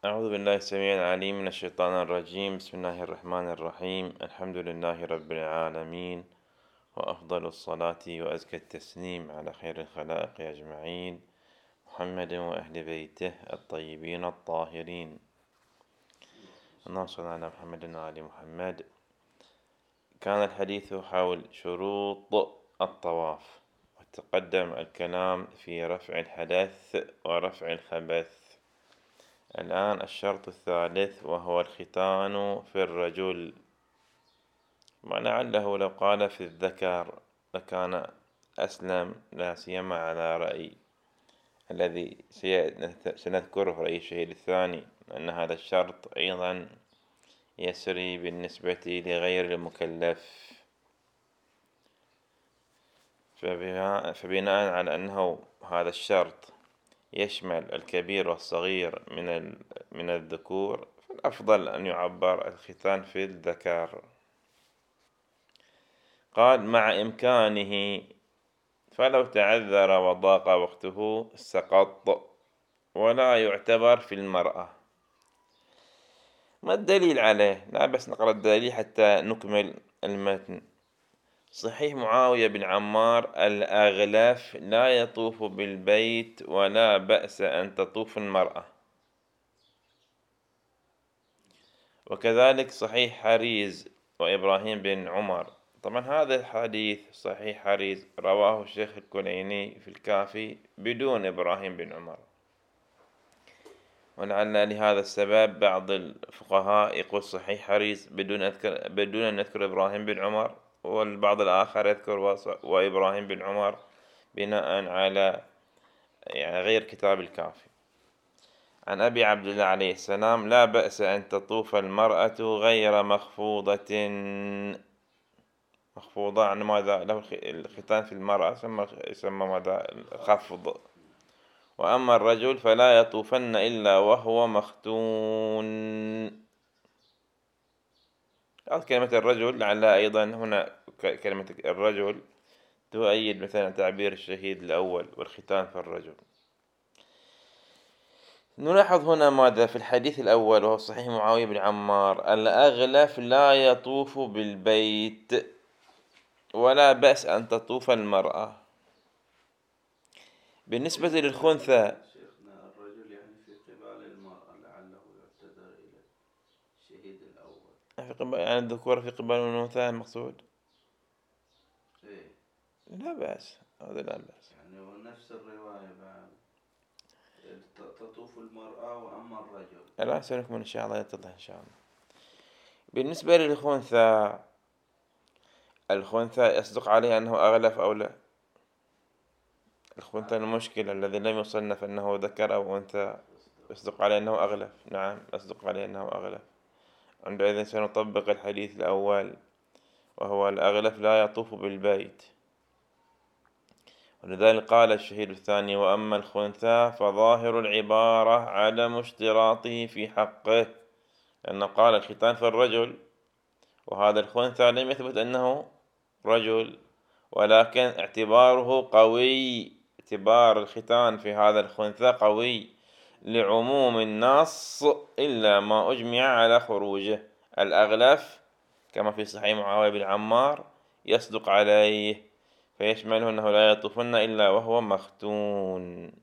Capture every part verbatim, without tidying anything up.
أعوذ بالله السميع العليم من الشيطان الرجيم. بسم الله الرحمن الرحيم. الحمد لله رب العالمين، وأفضل الصلاة وأزكى التسليم على خير الخلائق أجمعين، محمد وأهل بيته الطيبين الطاهرين. اللهم صل على محمد وآل محمد. كان الحديث حول شروط الطواف، وتقدم الكلام في رفع الحدث ورفع الخبث. الآن الشرط الثالث، وهو الختان في الرجل، ولعله لو قال في الذكر لكان أسلم، لا سيما على رأي الذي سنذكره رأي الشهيد الثاني، أن هذا الشرط أيضا يسري بالنسبة لغير المكلف. فبناء على أنه هذا الشرط يشمل الكبير والصغير من من الذكور، فالأفضل أن يعبر الختان في الذكر. قال مع إمكانه، فلو تعذر وضاق وقته سقط، ولا يعتبر في المرأة. ما الدليل عليه؟ لا بس نقرأ الدليل حتى نكمل المتن. صحيح معاوية بن عمار: الأغلف لا يطوف بالبيت، ولا بأس أن تطوف المرأة. وكذلك صحيح حريز وإبراهيم بن عمر. طبعا هذا الحديث صحيح حريز رواه الشيخ الكليني في الكافي بدون إبراهيم بن عمر، ولعل لهذا السبب بعض الفقهاء يقول صحيح حريز بدون أذكر بدون أن يذكر إبراهيم بن عمر، والبعض الآخر يذكر وإبراهيم بن عمر بناء على يعني غير كتاب الكافي. عن أبي عبد الله عليه السلام: لا بأس أن تطوف المرأة غير مخفوضة. مخفوضة عن ماذا؟ له الختان في المرأة يسمى ماذا؟ خفض. وأما الرجل فلا يطوفن إلا وهو مختون. هذه كلمة الرجل لعلها أيضا هنا كلمة الرجل تؤيد مثلا تعبير الشهيد الأول والختان في الرجل. نلاحظ هنا ماذا في الحديث الأول، وهو صحيح معاوية بن عمار: الأغلف لا يطوف بالبيت، ولا بأس أن تطوف المرأة. بالنسبة للخنثى، شيخنا الرجل يعني في قبال المرأة، لعله يعتذر إلى الشهيد الأول. في قبال يعني الذكور في قبال الأنثى المقصود؟ إيه؟ لا بأس، هذا لا بأس. يعني ونفس الرواية بعد تطوف المرأة وأما الرجل. الآن سنكمل إن شاء الله، يتضح إن شاء الله. بالنسبة للخنثى، الخنثى يصدق عليه أنه أغلف أو لا؟ الخنثى المشكلة الذي لم يصنف أنه ذكر أو أنثى، يصدق عليه أنه أغلف. نعم، يصدق عليه أنه أغلف. عندئذ سنطبق الحديث الأول، وهو الأغلف لا يطوف بالبيت. ولذلك قال الشهيد الثاني: وأما الخنثى فظاهر العبارة عدم اشتراطه في حقه، لأنه قال الختان في الرجل، وهذا الخنثى لم يثبت أنه رجل، ولكن اعتباره قوي، اعتبار الختان في هذا الخنثى قوي لعموم النص إلا ما أجمع على خروجه. الأغلف كما في صحيح معاوية بن عمار يصدق عليه، فيشمله أنه لا يطوفن إلا وهو مختون.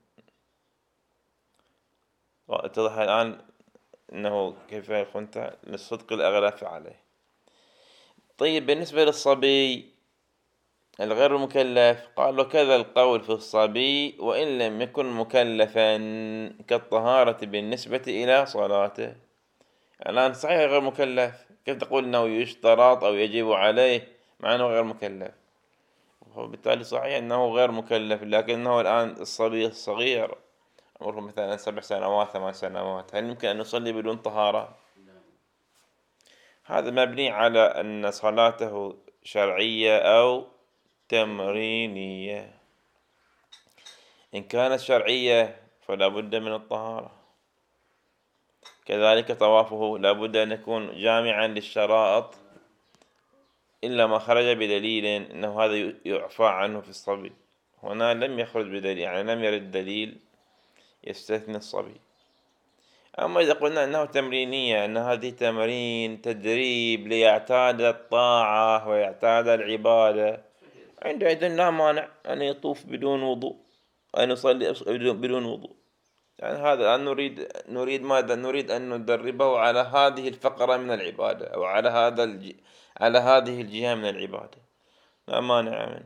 اتضح الآن أنه كيف الخنثى للصدق الأغلف عليه. طيب بالنسبة للصبي الغير مكلف، قال وكذا القول في الصبي وإن لم يكن مكلفا، كالطهارة بالنسبة إلى صلاته. الآن صحيح غير مكلف، كيف تقول أنه يشترط أو يجب عليه مع أنه غير مكلف؟ وبالتالي صحيح أنه غير مكلف، لكنه الآن الصبي الصغير عمره مثلا سبع سنوات ثمان سنوات، هل يمكن أن يصلي بدون طهارة؟ هذا مبني على أن صلاته شرعية أو تمرينية. إن كانت شرعية فلا بد من الطهارة. كذلك طوافه لا بد أن يكون جامعا للشرائط، إلا ما خرج بدليل أنه هذا يعفى عنه في الصبي. هنا لم يخرج بدليل، يعني لم يرد دليل يستثني الصبي. أما إذا قلنا أنه تمرينية، أن هذه تمرين تدريب ليعتاد الطاعة ويعتاد العبادة، عندئذ لا مانع أن يطوف بدون وضوء، أن يصلي بدون وضوء. يعني هذا الآن نريد نريد ماذا؟ نريد أن ندربه على هذه الفقرة من العبادة، أو على هذا الج... على هذه الجهة من العبادة، لا مانع منه.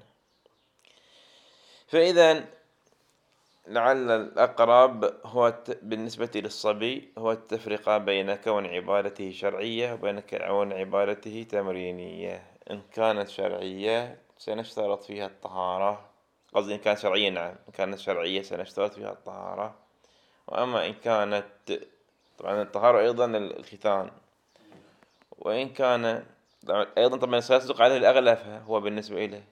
فإذا لعل الأقرب هو بالنسبة للصبي هو التفرقة بين كون عبادته شرعية وبين كون عبادته تمرينية. إن كانت شرعية سنشترط فيها الطهارة، قصدي إن كانت شرعية، نعم، إن كانت شرعية سنشترط فيها الطهارة. وأما إن كانت، طبعا الطهارة أيضا الختان، وإن كان أيضا طبعا سيصدق عليه الأغلف، هو بالنسبة إليه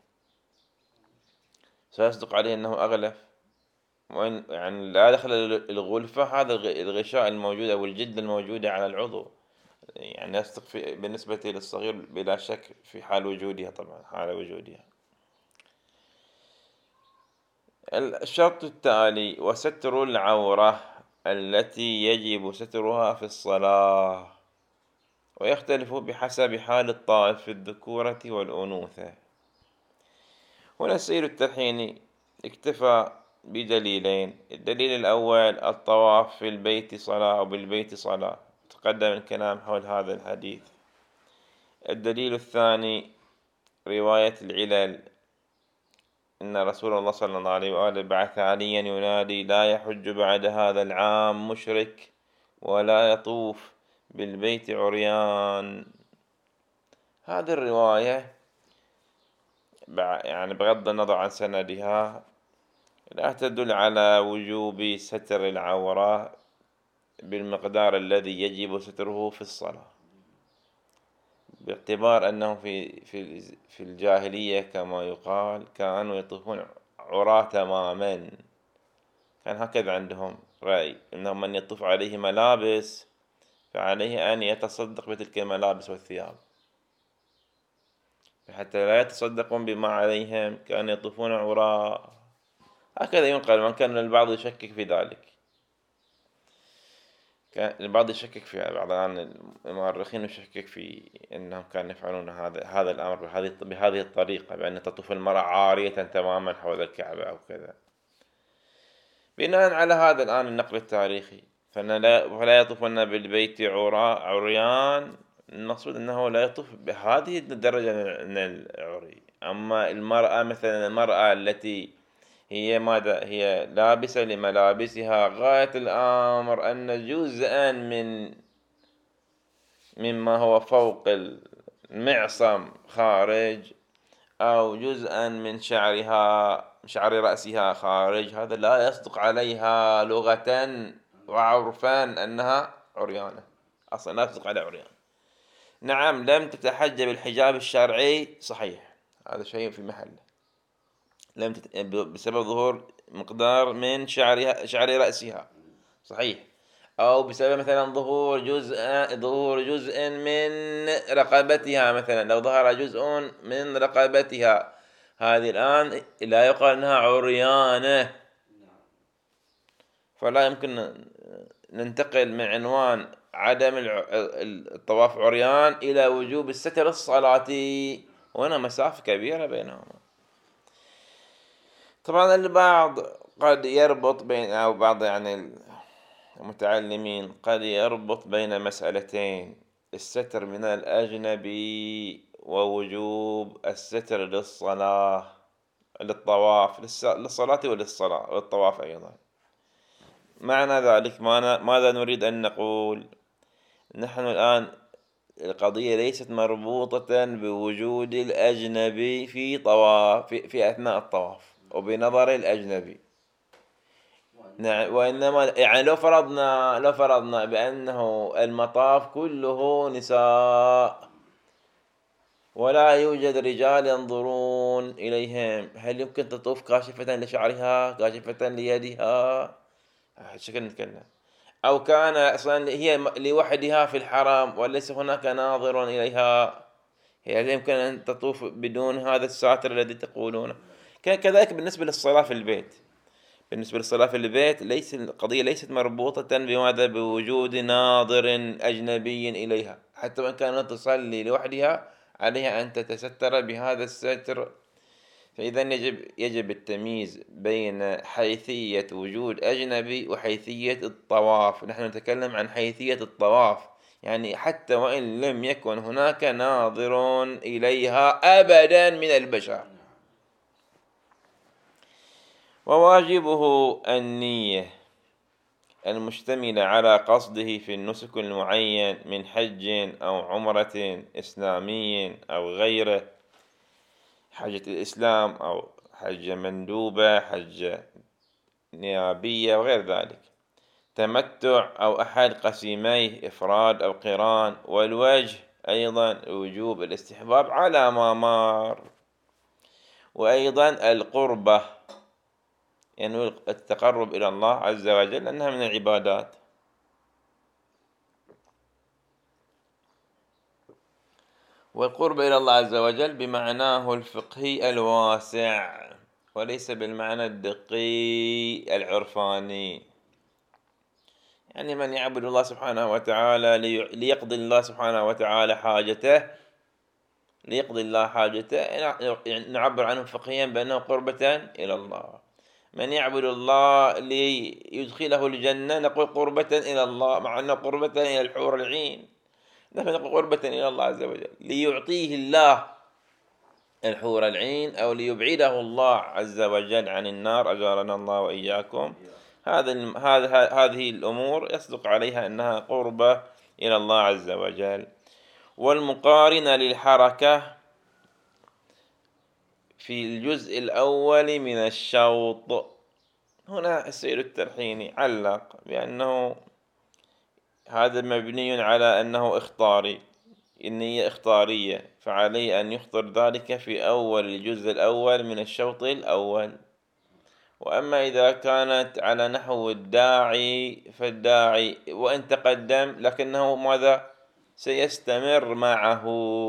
سيصدق عليه أنه أغلف، وإن يعني لا دخل الغلفة، هذا الغشاء الموجود أو الجلد الموجودة على العضو، يعني يصدق في بالنسبة للصغير بلا شك في حال وجودها، طبعا حال وجودها. الشرط التالي: وستر العورة التي يجب سترها في الصلاة، ويختلف بحسب حال الطائف في الذكورة والأنوثة. هنا السيد التلحيني اكتفى بدليلين. الدليل الأول: الطواف في البيت صلاة أو بالبيت صلاة، تقدم الكلام حول هذا الحديث. الدليل الثاني: رواية العلل، إن رسول الله صلى الله عليه وآله بعث عليا ينادي: لا يحج بعد هذا العام مشرك ولا يطوف بالبيت عريان. هذه الرواية يعني بغض النظر عن سندها لا تدل على وجوب ستر العورة بالمقدار الذي يجب ستره في الصلاة، باعتبار أنه في في في الجاهلية كما يقال كانوا يطوفون عراة تماما. كان هكذا عندهم رأي، أنه من يطوف عليه ملابس فعليه أن يتصدق بتلك الملابس والثياب، حتى لا يتصدقون بما عليهم، كانوا يطوفون عراة. هكذا ينقل، وان كان البعض يشكك في ذلك، كان البعض يشكك في بعض المؤرخين يشكك في أنهم كانوا يفعلون هذا هذا الأمر بهذه بهذه الطريقة، بأن تطوف المرأة عارية تماما حول الكعبة أو كذا. بناء على هذا الآن النقل التاريخي، فلا يطوفن بالبيت عريان، المقصود أنه لا يطوف بهذه الدرجة من العري. أما المرأة مثلا، المرأة التي هي ماذا؟ هي لابسة لملابسها، غاية الأمر أن جزءا من مما هو فوق المعصم خارج، أو جزءا من شعرها شعر رأسها خارج، هذا لا يصدق عليها لغة وعرفا أنها عريانة، أصلا لا تصدق على عريان. نعم، لم تتحجب الحجاب الشرعي، صحيح، هذا شيء في محله، لم تت... بسبب ظهور مقدار من شعرها شعر رأسها، صحيح، أو بسبب مثلا ظهور جزء ظهور جزء من رقبتها، مثلا لو ظهر جزء من رقبتها، هذه الآن لا يقال أنها عريانة. فلا يمكن ننتقل من عنوان عدم الطواف عريان إلى وجوب الستر الصلاتي، وهنا مسافة كبيرة بينهما. طبعا البعض قد يربط بين، أو بعض يعني المتعلمين قد يربط بين مسألتين: الستر من الأجنبي ووجوب الستر للصلاة للطواف للصلاة وللصلاة والطواف أيضا. معنى ذلك ماذا نريد أن نقول؟ نحن الآن القضية ليست مربوطة بوجود الأجنبي في طواف في, في أثناء الطواف وبنظر الأجنبي، وإنما يعني لو فرضنا لو فرضنا بأنه المطاف كله نساء ولا يوجد رجال ينظرون إليهم، هل يمكن تطوف كاشفة لشعرها كاشفة ليدها؟ شكل نتكلم. أو كان أصلا هي لوحدها في الحرم وليس هناك ناظر إليها، هل يمكن أن تطوف بدون هذا الساتر الذي تقولونه؟ كذلك بالنسبة للصلاة في البيت، بالنسبة للصلاة في البيت ليس القضية ليست مربوطة بماذا؟ بوجود ناظر أجنبي إليها، حتى وإن كانت تصلي لوحدها عليها أن تتستر بهذا الستر. فإذا يجب يجب التمييز بين حيثية وجود أجنبي وحيثية الطواف. نحن نتكلم عن حيثية الطواف، يعني حتى وإن لم يكن هناك ناظر إليها أبدا من البشر. وواجبه النية المشتملة على قصده في النسك المعين من حج أو عمرة إسلامي أو غيره، حجة الإسلام أو حجة مندوبة، حجة نيابية وغير ذلك، تمتع أو أحد قسيميه إفراد أو قران. والوجه أيضا وجوب الاستحباب على ما مر. وأيضا القربة، يعني التقرب إلى الله عز وجل أنها من العبادات. والقرب إلى الله عز وجل بمعناه الفقهي الواسع، وليس بالمعنى الدقي العرفاني. يعني من يعبد الله سبحانه وتعالى ليقضي الله سبحانه وتعالى حاجته ليقضي الله حاجته نعبر عنه فقهيا بأنه قربة إلى الله. من يعبد الله ليدخله الجنة نقول قربة إلى الله، مع أنه قربة إلى الحور العين. نحن نقول قربة إلى الله عز وجل ليعطيه الله الحور العين، أو ليبعده الله عز وجل عن النار، أجارنا الله وإياكم. هذا هذه الأمور يصدق عليها أنها قربة إلى الله عز وجل. والمقارنة للحركة في الجزء الأول من الشوط، هنا السيد الترحيني علق بأنه هذا مبني على أنه اختاري، النية اختارية، فعليه أن يخطر ذلك في أول الجزء الأول من الشوط الأول. وأما إذا كانت على نحو الداعي فالداعي وإن تقدم لكنه ماذا؟ سيستمر معه.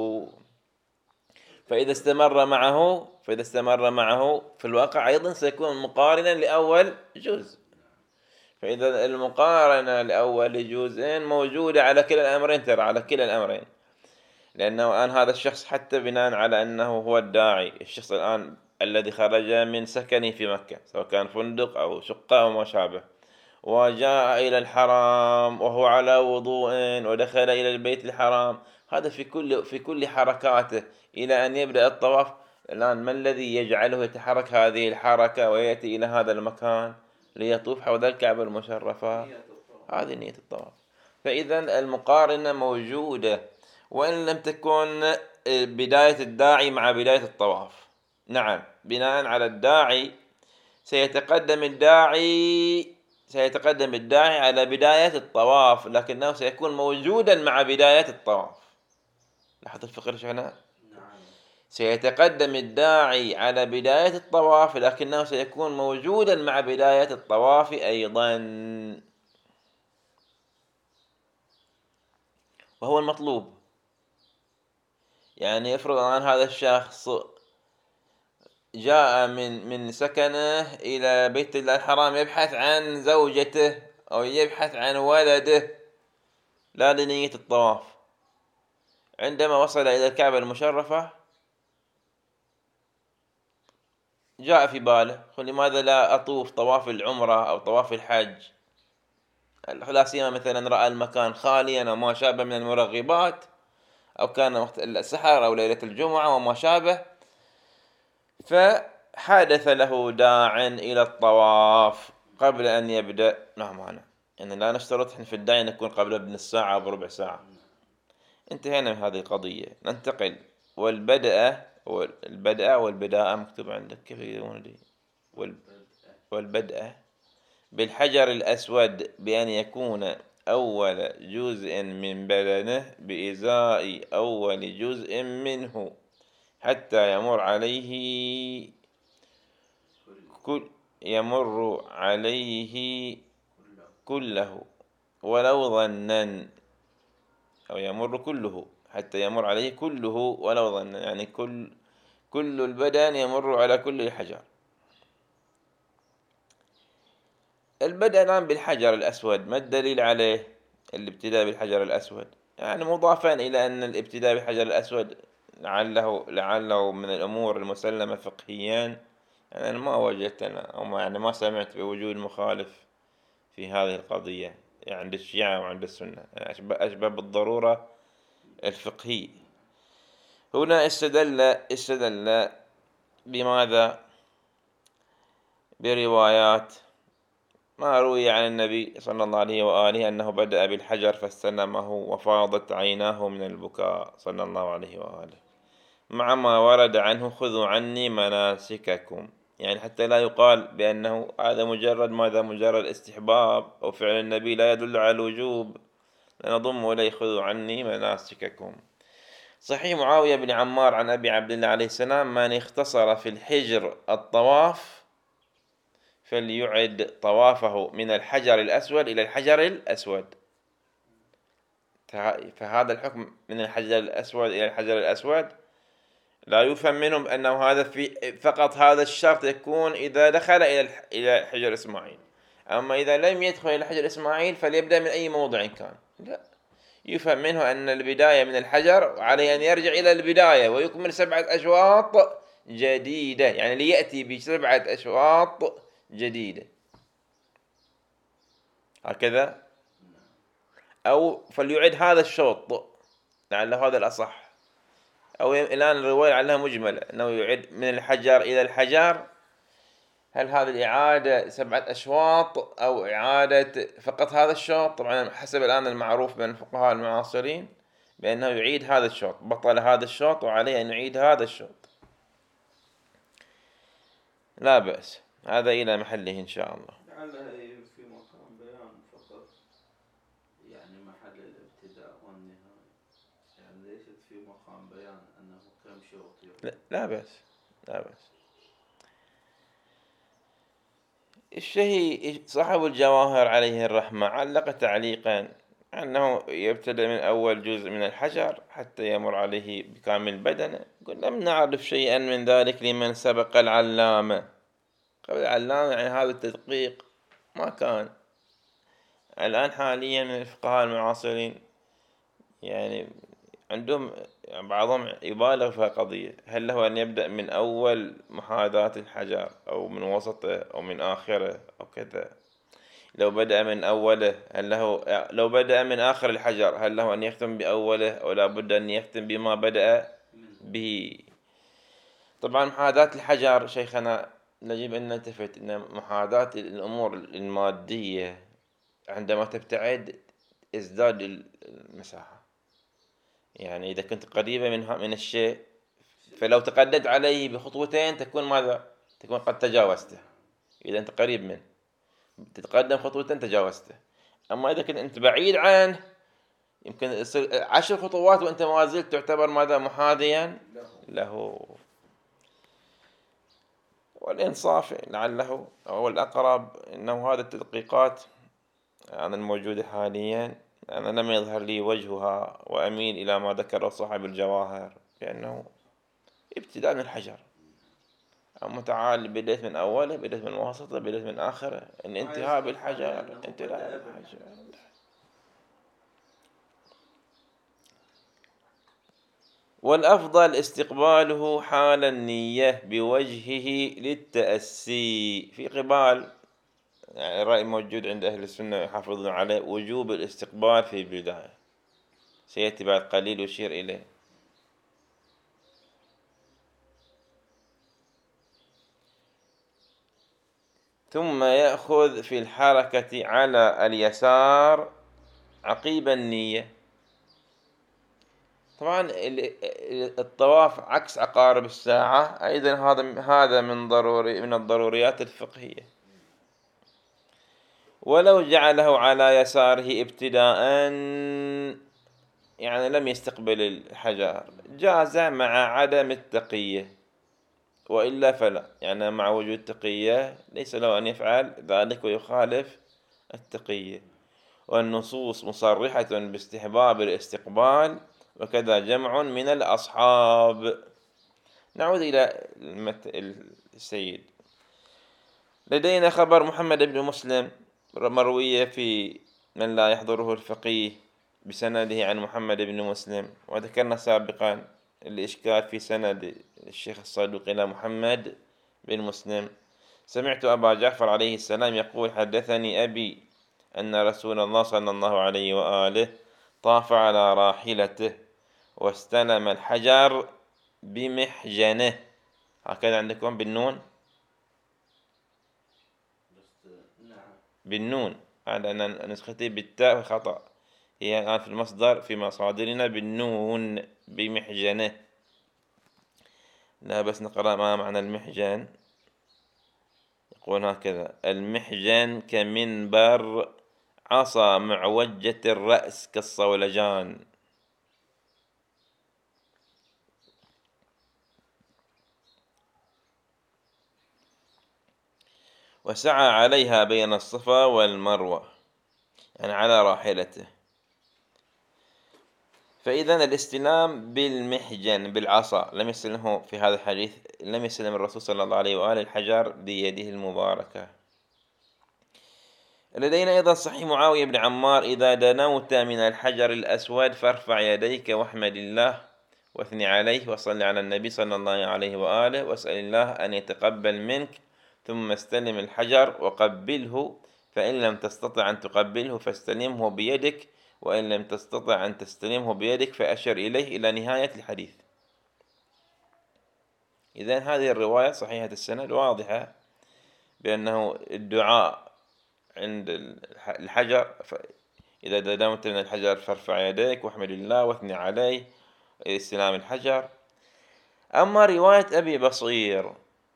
فإذا استمر معه فإذا استمر معه في الواقع أيضا سيكون مقارنا لأول جزء. فإذا المقارنة لأول جزء موجودة على كلا الأمرين، ترى على كلا الأمرين، لأنه الآن هذا الشخص حتى بناء على أنه هو الداعي، الشخص الآن الذي خرج من سكنه في مكة سواء كان فندق أو شقة أو ما شابه، وجاء إلى الحرام وهو على وضوء ودخل إلى البيت الحرام، هذا في كل في كل حركاته إلى أن يبدأ الطواف. الآن ما الذي يجعله يتحرك هذه الحركة ويأتي إلى هذا المكان ليطوف حول الكعبة المشرفة؟ هذه نية الطواف. فإذا المقارنة موجودة وإن لم تكن بداية الداعي مع بداية الطواف. نعم، بناء على الداعي سيتقدم الداعي سيتقدم الداعي على بداية الطواف، لكنه سيكون موجودا مع بداية الطواف. لاحظ الفقر هنا، سيتقدم الداعي على بداية الطواف لكنه سيكون موجودا مع بداية الطواف أيضا، وهو المطلوب. يعني افرض الآن هذا الشخص جاء من من سكنه إلى بيت الله الحرام يبحث عن زوجته أو يبحث عن ولده لا لنية الطواف، عندما وصل إلى الكعبة المشرفة جاء في باله لماذا لا أطوف طواف العمرة أو طواف الحج، لا سيما مثلا رأى المكان خاليا أو ما شابه من المرغبات، أو كان وقت السحر أو ليلة الجمعة وما شابه، فحدث له داع إلى الطواف قبل أن يبدأ. نعم، أنا يعني لا نشترط في الداعي نكون قبل بنص ساعة أو بربع ساعة. انتهينا من هذه القضية، ننتقل. والبدء والبدء والبداء مكتوب عندك كيف يقولون لي؟ والبدء بالحجر الأسود بأن يكون أول جزء من بدنه بإزاء أول جزء منه حتى يمر عليه كل يمر عليه كله ولو ظنا، أو يمر كله حتى يمر عليه كله ولو ظنا، يعني كل كل البدن يمر على كل الحجر. البدء الآن بالحجر الأسود، ما الدليل عليه الابتداء بالحجر الأسود؟ يعني مضافا إلى أن الابتداء بالحجر الأسود لعله لعله من الأمور المسلمة فقهيا. يعني أنا ما وجدت أنا أو ما يعني ما سمعت بوجود مخالف في هذه القضية، يعني عند الشيعة وعند السنة، يعني أشبه, أشبه بالضرورة الفقهية. هنا استدل استدل بماذا؟ بروايات ما روي عن النبي صلى الله عليه وآله أنه بدأ بالحجر فاستلمه وفاضت عيناه من البكاء صلى الله عليه وآله، مع ما ورد عنه خذوا عني مناسككم، يعني حتى لا يقال بأنه هذا مجرد ماذا مجرد استحباب أو فعل النبي لا يدل على الوجوب، لنضم إليه خذوا عني مناسككم. صحيح معاوية بن عمار عن أبي عبد الله عليه السلام من اختصر في الحجر الطواف فليعد طوافه من الحجر الأسود إلى الحجر الأسود. فهذا الحكم من الحجر الأسود إلى الحجر الأسود لا يفهم منهم أنه هذا في فقط هذا الشرط يكون إذا دخل إلى إلى حجر إسماعيل، أما إذا لم يدخل إلى حجر إسماعيل فليبدأ من أي موضع كان. لا، يفهم منه أن البداية من الحجر عليه أن يرجع إلى البداية ويكمل سبعة أشواط جديدة، يعني ليأتي بسبعة أشواط جديدة هكذا، أو فليعد هذا الشوط لعله هذا الأصح، أو الآن الرواية عليها مجملة أنه يعد من الحجر إلى الحجر. هل هذه الإعادة سبعة أشواط أو إعادة فقط هذا الشوط؟ طبعا حسب الآن المعروف بين الفقهاء المعاصرين بأنه يعيد هذا الشوط، بطل هذا الشوط وعليه أن يعيد هذا الشوط. لا بأس، هذا إلى محله إن شاء الله. لعلها في مقام بيان فقط، يعني محل الابتداء والنهاية، يعني ليست في مقام بيان أنه كم شوط. لا, لا بأس، لا بأس. الشيخ صاحب الجواهر عليه الرحمة علق تعليقا أنه يبتدأ من أول جزء من الحجر حتى يمر عليه بكامل بدنه. قل لم نعرف شيئا من ذلك لمن سبق العلامة. قبل العلامة يعني هذا التدقيق ما كان. الآن حاليا من الفقهاء المعاصرين يعني عندهم بعضهم يبالغ في قضية، هل له أن يبدأ من أول محاذاة الحجر أو من وسطه أو من آخره أو كذا؟ لو بدأ من أوله هل له لو بدأ من آخر الحجر هل له أن يختم بأوله أو لا بد أن يختم بما بدأ به؟ طبعا محاذاة الحجر شيخنا نجب أن نلتفت أن محاذاة الأمور المادية عندما تبتعد ازداد المساحة، يعني إذا كنت قريبة من من الشيء فلو تقدمت عليه بخطوتين تكون ماذا؟ تكون قد تجاوزته. إذا أنت قريب منه تتقدم خطوتين تجاوزته، أما إذا كنت أنت بعيد عنه يمكن يصير عشر خطوات وأنت ما زلت تعتبر ماذا؟ محاذيا له. والإنصاف لعله أو الأقرب أنه هذا التدقيقات أنا الموجودة حاليا أنا لم يظهر لي وجهها، وأميل إلى ما ذكره صاحب الجواهر بأنه ابتداء من الحجر، أما تعال بديت من أوله بديت من وسطه بديت من آخره، إن انتهاء بالحجر انتهاء بالحجر. والأفضل استقباله حال النية بوجهه للتأسي في قبال، يعني الرأي موجود عند أهل السنة يحافظون عليه وجوب الاستقبال في البداية، سيأتي بعد قليل يشير إليه. ثم يأخذ في الحركة على اليسار عقيب النية. طبعا الطواف عكس عقارب الساعة أيضا هذا هذا من ضروري من الضروريات الفقهية. ولو جعله على يساره ابتداء يعني لم يستقبل الحجر جاز مع عدم التقية، وإلا فلا، يعني مع وجود تقية ليس له أن يفعل ذلك ويخالف التقية. والنصوص مصرحة باستحباب الاستقبال وكذا جمع من الأصحاب. نعود إلى السيد. لدينا خبر محمد بن مسلم مروية في من لا يحضره الفقيه بسنده عن محمد بن مسلم، وذكرنا سابقا الإشكال في سند الشيخ الصدوق إلى محمد بن مسلم. سمعت أبا جعفر عليه السلام يقول: حدثني أبي أن رسول الله صلى الله عليه وآله طاف على راحلته واستلم الحجر بمحجنه. هكذا عندكم بالنون؟ نعم. بالنون، هذا أنا نسختي بالتاء خطأ، هي الآن في المصدر في مصادرنا بالنون بمحجنه. لا بس نقرأ ما معنى المحجن. يقول هكذا: المحجن كمنبر، عصا معوجة الرأس كالصولجان. وسعى عليها بين الصفا والمروة، يعني على راحلته. فإذا الاستلام بالمحجن بالعصا، لم يستلمه في هذا الحديث، لم يستلم الرسول صلى الله عليه وآله الحجر بيده المباركة. لدينا أيضا صحيح معاوية بن عمار: إذا دنوت من الحجر الأسود فارفع يديك واحمد الله واثني عليه وصل على النبي صلى الله عليه وآله واسأل الله أن يتقبل منك، ثم استلم الحجر وقبله، فإن لم تستطع أن تقبله فاستلمه بيدك، وإن لم تستطع أن تستلمه بيدك فأشر إليه إلى نهاية الحديث. إذن هذه الرواية صحيحة السند واضحة بأنه الدعاء عند الحجر: إذا دنوت من الحجر فارفع يديك واحمد الله واثني عليه، استلام الحجر. أما رواية أبي بصير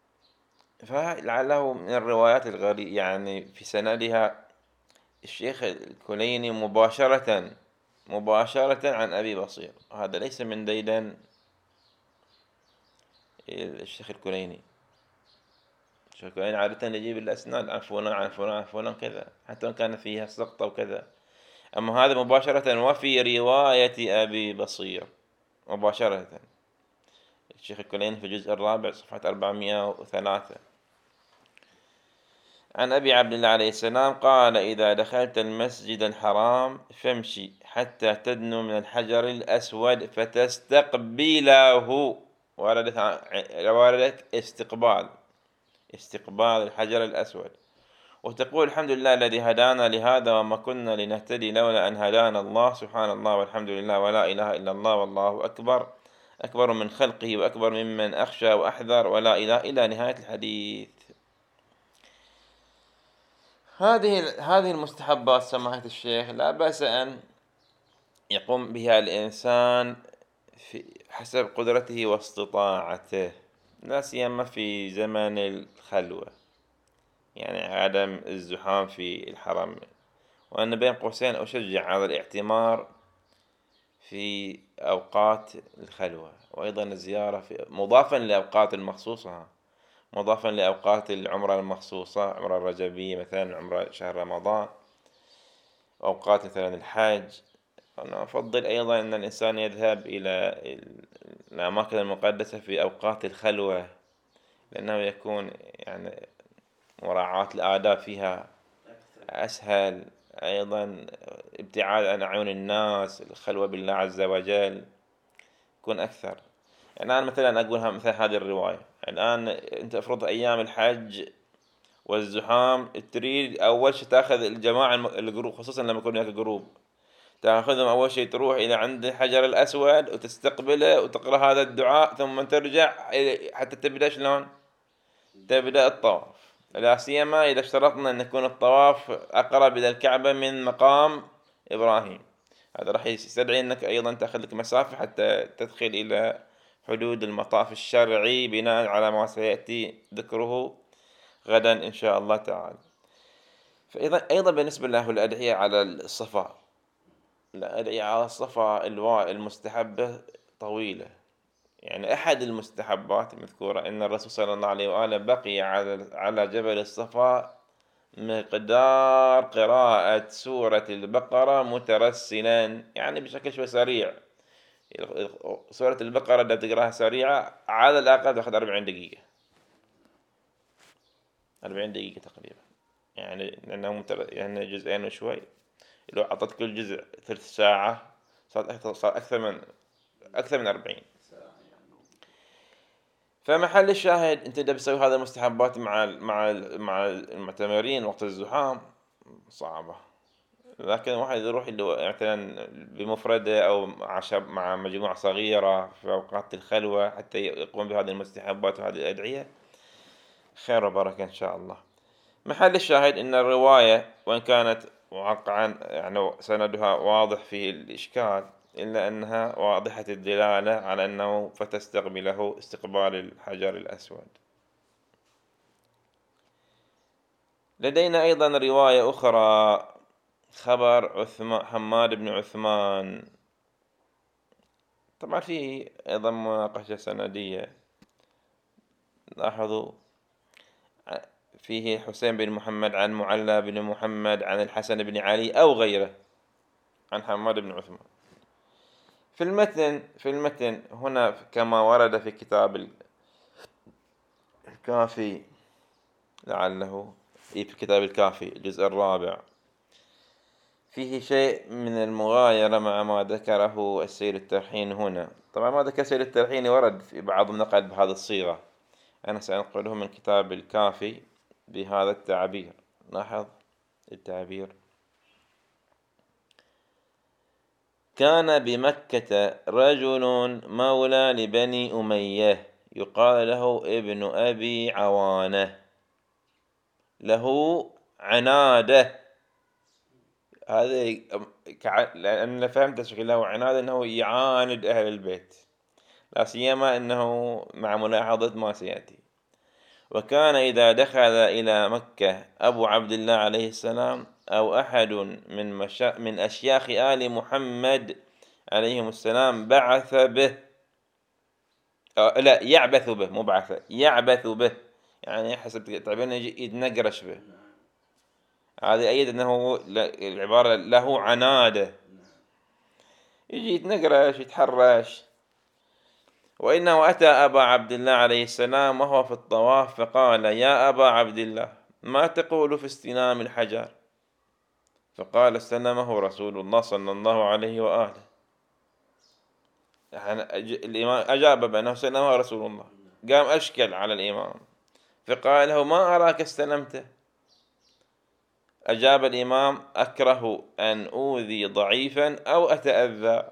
فلعله من الروايات الغريبة، يعني في سندها الشيخ الكليني مباشرة مباشرة عن أبي بصير، هذا ليس من ديدن الشيخ الكليني. الشيخ الكليني عادة يجيب الأسناد عن فلان عن فلان عن فلان كذا، حتى وإن كان فيها سقطة وكذا. أما هذا مباشرة وفي رواية أبي بصير مباشرة. الشيخ الكليني في الجزء الرابع صفحة أربعمائة وثلاثة. عن أبي عبد الله عليه السلام قال: إذا دخلت المسجد الحرام فامشي حتى تدنو من الحجر الأسود فتستقبله. وردت استقبال استقبال الحجر الأسود، وتقول: الحمد لله الذي هدانا لهذا وما كنا لنهتدي لولا أن هدانا الله، سبحان الله والحمد لله ولا إله إلا الله والله أكبر، أكبر من خلقه وأكبر ممن أخشى وأحذر ولا إله إلى نهاية الحديث. هذه هذه المستحبات سماحة الشيخ لا بأس أن يقوم بها الإنسان في حسب قدرته واستطاعته، لا سيما في زمن الخلوة، يعني عدم الزحام في الحرم. وأنا بين قوسين أشجع على الاعتمار في أوقات الخلوة، وأيضا الزيارة في مضافا لأوقات المخصوصة، مضافا لأوقات العمرة المخصوصة، عمرة الرجبية مثلا، عمرة شهر رمضان، أوقات مثلا الحج. أنا أفضل أيضا أن الإنسان يذهب إلى الأماكن المقدسة في أوقات الخلوة، لأنه يكون يعني مراعاة الآداب فيها أسهل، أيضا ابتعاد عن عيون الناس، الخلوة بالله عز وجل يكون أكثر. يعني الآن مثلا أقولها مثل هذه الرواية، الآن أنت أفرض أيام الحج والزحام تريد أول شيء تأخذ الجماعة الجروب، خصوصا لما يكون هناك جروب، تأخذهم أول شيء تروح إلى عند الحجر الأسود وتستقبله وتقرأ هذا الدعاء، ثم ترجع حتى تبدأ شلون؟ تبدأ الطواف، لا سيما إذا اشترطنا أن يكون الطواف أقرب إلى الكعبة من مقام إبراهيم، هذا راح يستدعي أنك أيضا تأخذ لك مسافة حتى تدخل إلى حدود المطاف الشرعي بناء على ما سيأتي ذكره غدا إن شاء الله تعالى. فأيضا أيضا بالنسبة له الأدعية على الصفا، الأدعية على الصفا المستحبة طويلة، يعني أحد المستحبات المذكورة أن الرسول صلى الله عليه وآله بقي على على جبل الصفا مقدار قراءة سورة البقرة مترسلا، يعني بشكل شوي سريع. سورة البقرة إذا تقرأها سريعة على الأقل تأخذ أربعين دقيقة، أربعين دقيقة تقريبا. يعني لأنه متر... يعني جزئين وشوي، لو أعطت كل جزء ثلث ساعة صار أكثر صار أكثر من أكثر من أربعين ساعة يعني. فمحل الشاهد أنت إذا بتسوي هذا المستحبات مع ال مع ال مع المعتمرين وقت الزحام صعبة، لكن واحد يروح اللي مثلا بمفردة أو مع شاب مع مجموعة صغيرة في أوقات الخلوة حتى يقوم بهذه المستحبات وهذه الأدعية خير وبركة إن شاء الله. محل الشاهد أن الرواية وإن كانت واقعا يعني سندها واضح فيه الإشكال إلا أنها واضحة الدلالة على أنه فتستقبله استقبال الحجر الأسود. لدينا أيضا رواية أخرى خبر عثمان حماد بن عثمان، طبعا فيه أيضا مناقشة سندية. لاحظوا فيه حسين بن محمد عن معلى بن محمد عن الحسن بن علي أو غيره عن حماد بن عثمان. في المتن في المتن هنا كما ورد في كتاب الكافي لعله في كتاب الكافي الجزء الرابع فيه شيء من المغايرة مع ما ذكره السيد الترحين هنا. طبعا ما ذكر السيد الترحين ورد في بعض النقد بهذه الصيغة، أنا سأنقله من كتاب الكافي بهذا التعبير. لاحظ التعبير: كان بمكة رجل مولى لبني أمية يقال له ابن أبي عوانة له عنادة. هذا لأن فهمت شكل له عنادة أنه يعاند أهل البيت، لا سيما أنه مع ملاحظة ما سيأتي. وكان إذا دخل إلى مكة أبو عبد الله عليه السلام أو أحد من, مشا... من أشياخ آل محمد عليهم السلام بعث به أو لا يعبث به مو بعث يعبث به يعني حسب تعبيرنا يجي يتنقرش به. هذا أيد أنه العبارة له عنادة، يجي يتنقرش يتحرش. وإنه أتى أبا عبد الله عليه السلام وهو في الطواف فقال: يا أبا عبد الله ما تقول في استلام الحجر؟ فقال: استلمه رسول الله صلى الله عليه وآله. يعني الإمام أجاب بأنه استلمه رسول الله، قام أشكل على الإمام فقال له: ما أراك استلمته؟ أجاب الإمام: أكره أن أوذي ضعيفا أو أتأذى.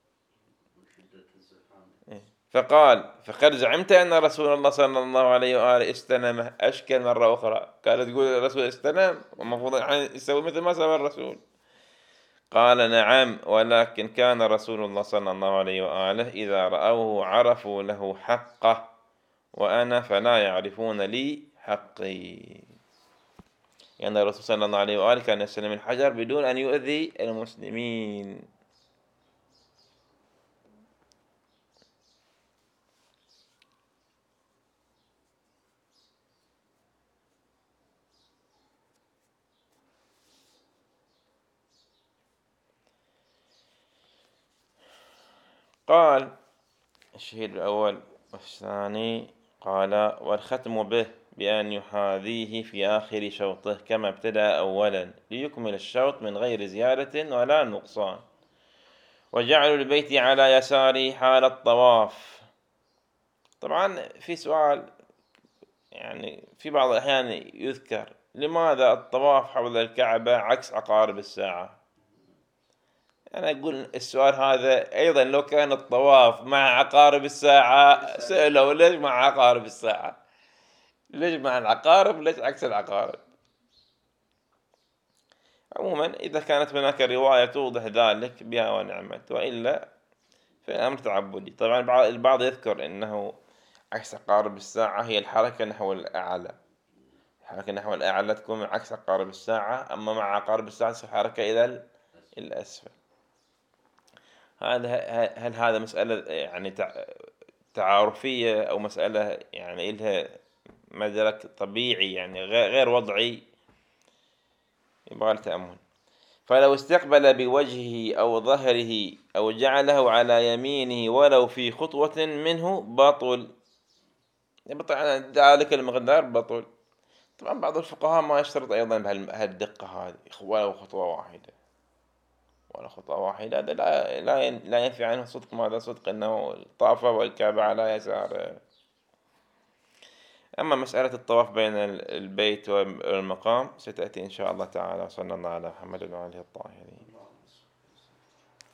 فقال: فقد زعمت أن رسول الله صلى الله عليه وآله استلمه. أشكل مرة أخرى، قال تقول الرسول استلم ومفروض يسوي مثل ما سوى الرسول. قال: نعم، ولكن كان رسول الله صلى الله عليه وآله إذا رأوه عرفوا له حقه وأنا فلا يعرفون لي حقي. يعني الرسول صلى الله عليه وآله كان يستلم الحجر بدون أن يؤذي المسلمين. قال الشهيد الأول والثاني قال: والختم به بأن يحاذيه في آخر شوطه كما ابتدأ أولا ليكمل الشوط من غير زيادة ولا نقصان. وجعل البيت على يساره حال الطواف. طبعا في سؤال، يعني في بعض الأحيان يذكر لماذا الطواف حول الكعبة عكس عقارب الساعة؟ أنا أقول السؤال هذا أيضا لو كان الطواف مع عقارب الساعة سألوا ليش مع عقارب الساعة؟ ليش مع العقارب؟ ليش عكس العقارب؟ عموما إذا كانت هناك رواية توضح ذلك بها ونعمت، وإلا فالأمر تعبدي. طبعا البعض يذكر أنه عكس عقارب الساعة هي الحركة نحو الأعلى، الحركة نحو الأعلى تكون عكس عقارب الساعة، أما مع عقارب الساعة الحركة إلى الأسفل. هذا هل هذا مسألة يعني تعارفية أو مسألة يعني إلها مدرك طبيعي يعني غير وضعي؟ يبغى التأمل. فلو استقبل بوجهه أو ظهره أو جعله على يمينه ولو في خطوة منه بطل، بطل ذلك المقدار بطل. طبعا بعض الفقهاء ما يشترط أيضا بهالدقة هذه، ولو خطوة واحدة، ولا خطوة واحدة، هذا لا لا ين- لا ينفي عنه صدق ماذا صدق أنه طاف والكعبة على يساره. أما مسألة الطواف بين ال- البيت والمقام ستأتي إن شاء الله تعالى. صلى الله على محمد وعلى آله الطاهرين.